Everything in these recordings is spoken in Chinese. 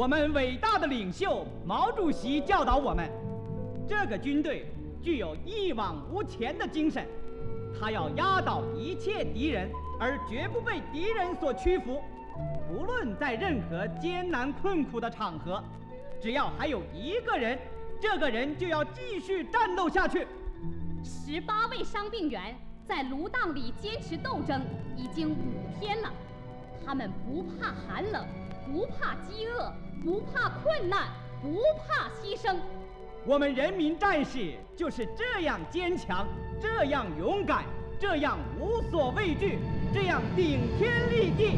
我们伟大的领袖毛主席教导我们，这个军队具有一往无前的精神，他要压倒一切敌人，而绝不被敌人所屈服。不论在任何艰难困苦的场合，只要还有一个人，这个人就要继续战斗下去。 18位伤病员在芦荡里坚持斗争已经5天了，他们不怕寒冷，不怕饥饿，不怕困难，不怕牺牲。 我们人民战士就是这样坚强，这样勇敢，这样无所畏惧，这样顶天立地。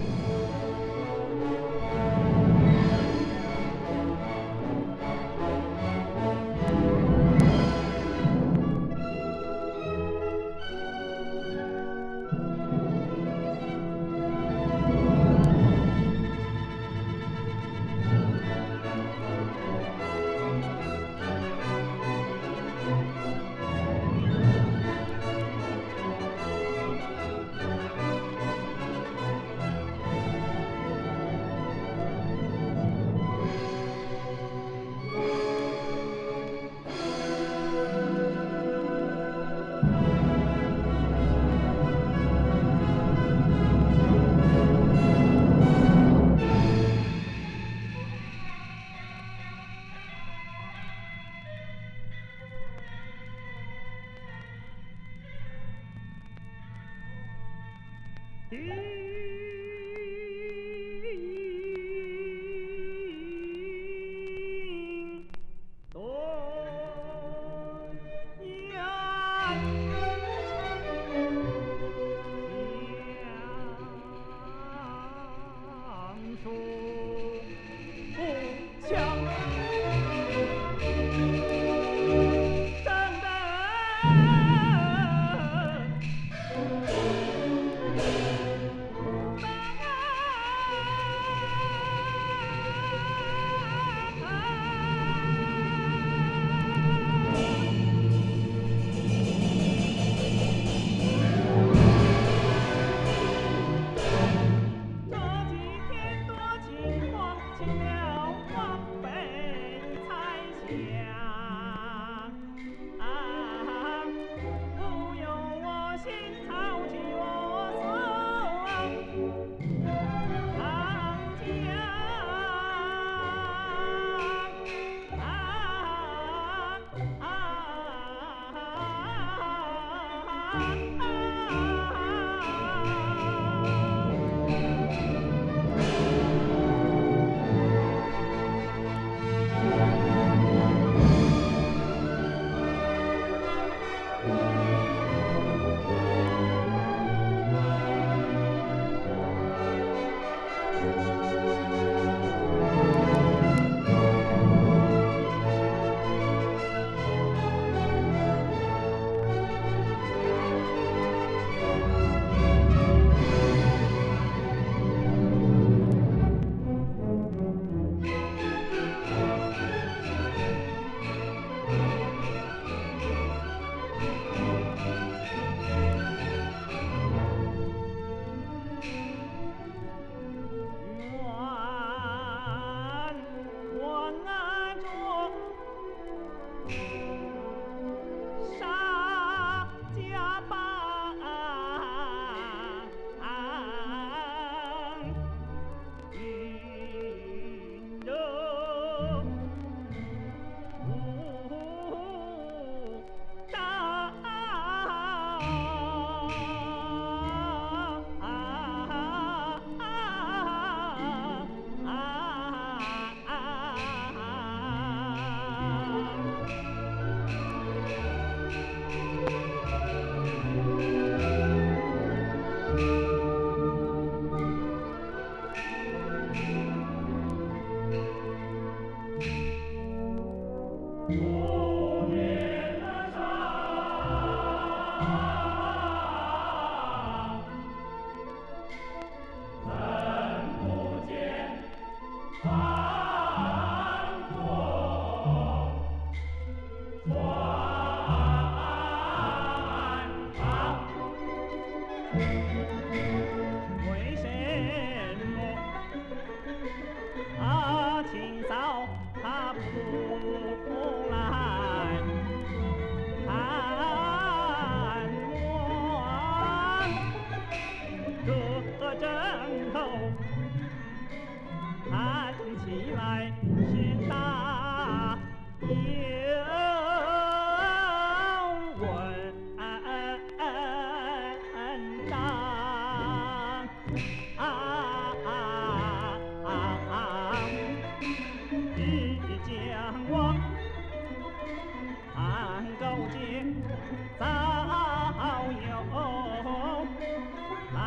节早有来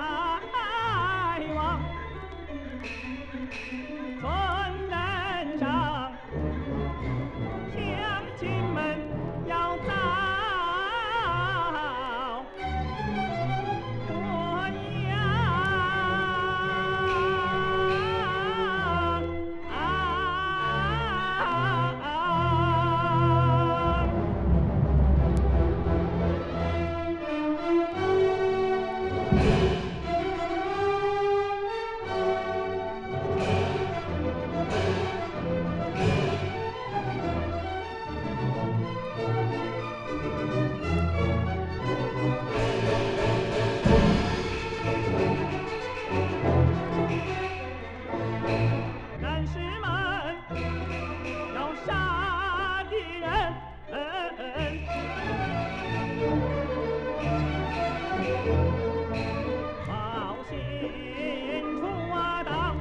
往，村人上乡亲们要早过战士们要杀敌人，冒险出当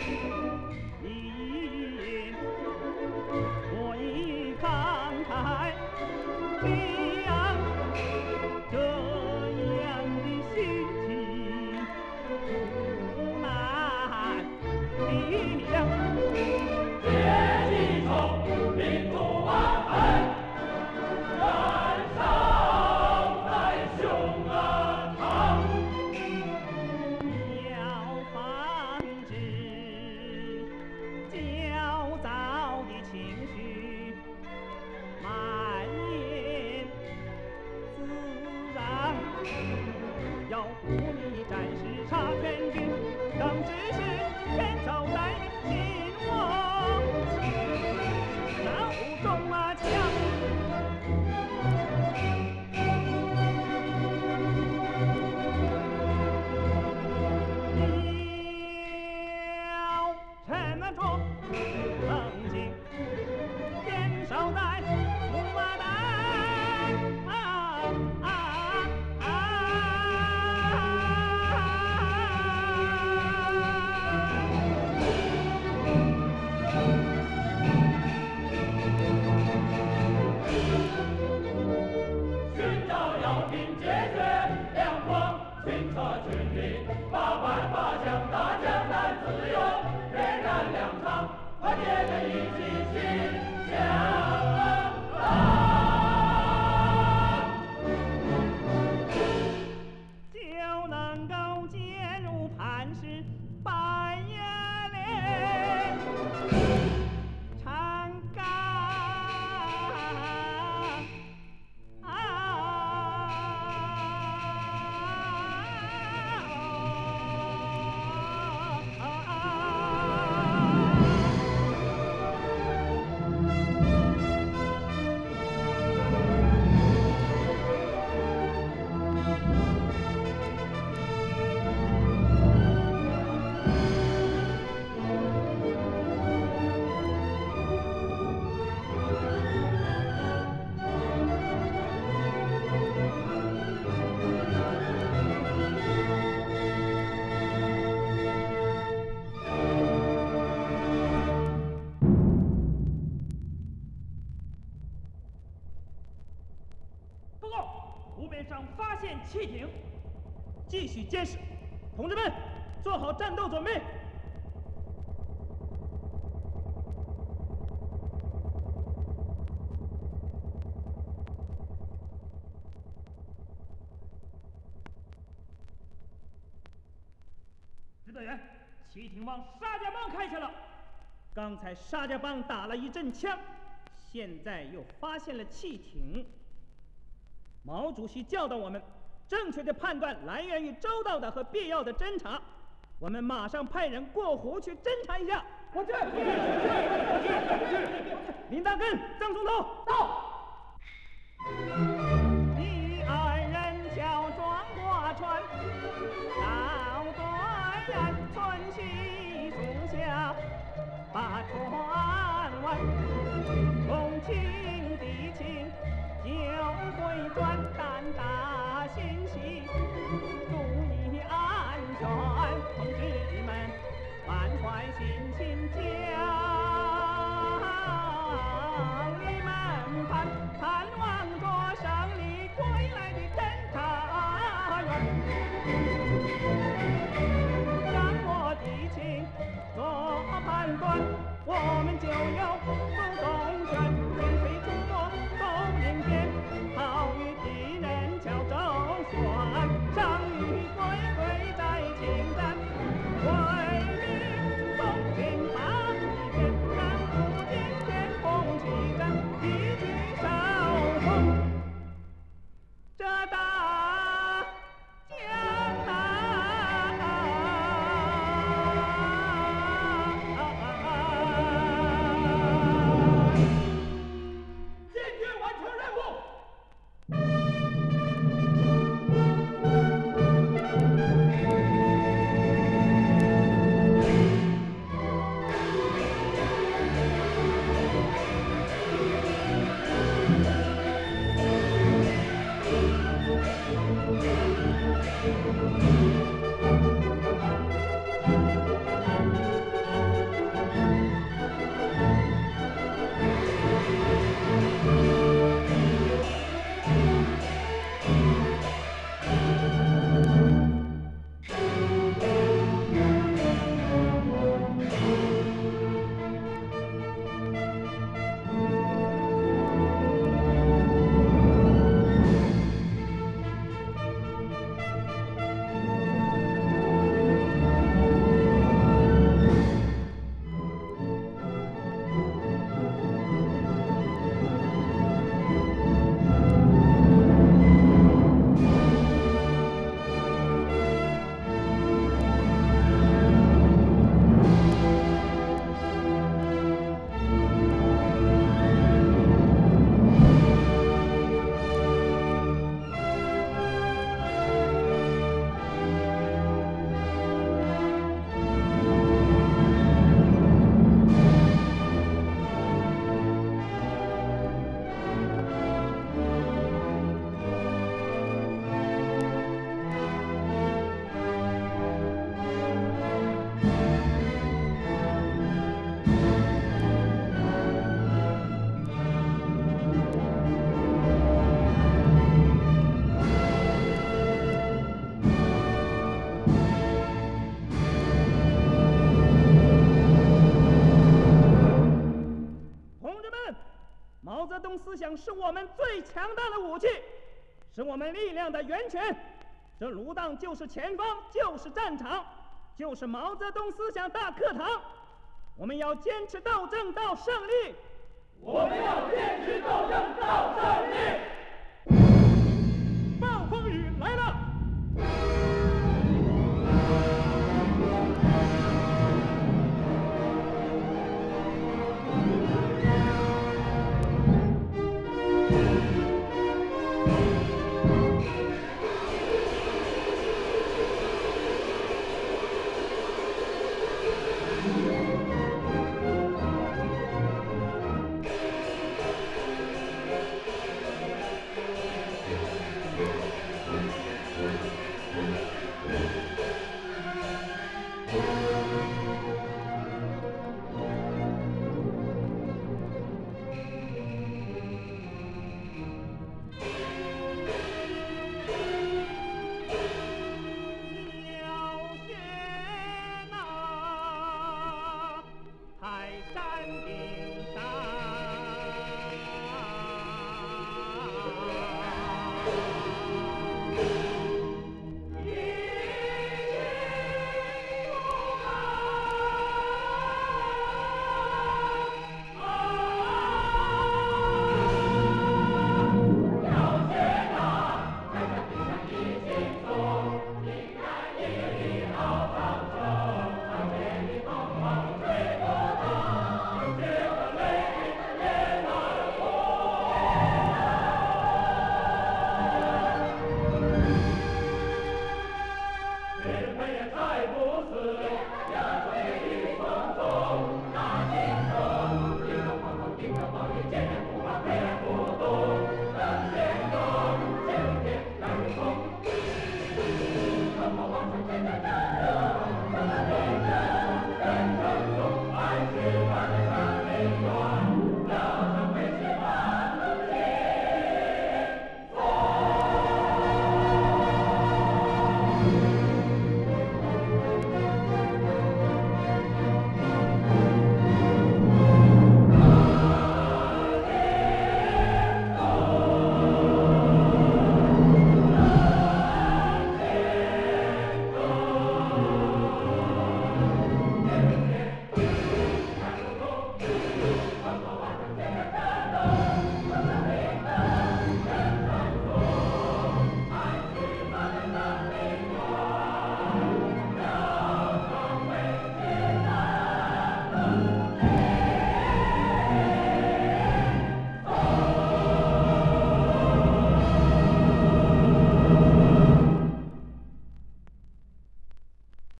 一我已慷慨将这样的心情不难力量。要防止焦躁的情绪蔓延滋长，要护你战士插全军，当知识天朝在心窝，脑中枪。要沉着冷静，坚守在木马丹。 寻找药品解决两光，清澈军力把万法向大江南自由，点燃粮仓，团结的一起去向就能够渐入磐石百叶莲，长岗报告，湖边上发现汽艇，继续监视。同志们，做好战斗准备。指导员，汽艇往沙家浜开去了。 刚才沙家浜打了一阵枪，现在又发现了汽艇。毛主席教导我们，正确的判断来源于周到的和必要的侦查。我们马上派人过湖去侦查一下。我去。林大根、张松头到。你二人乔装过船，到对岸村西树下，把船弯，同情敌情就会转，胆大心细，注意安全，同志们满怀信心将你们盼望着。 判断，我们就有主动权，前非出没都应变，好与敌人交周旋，胜与归在情战，为民忠心把一片，让不见天空起战，一举手中这大江坚决完成任务。 毛泽东思想是我们最强大的武器，是我们力量的源泉。这卢荡就是前方，就是战场，就是毛泽东思想大课堂。我们要坚持斗争到胜利。 我们要坚持斗争到胜利。 暴风雨来了。山顶。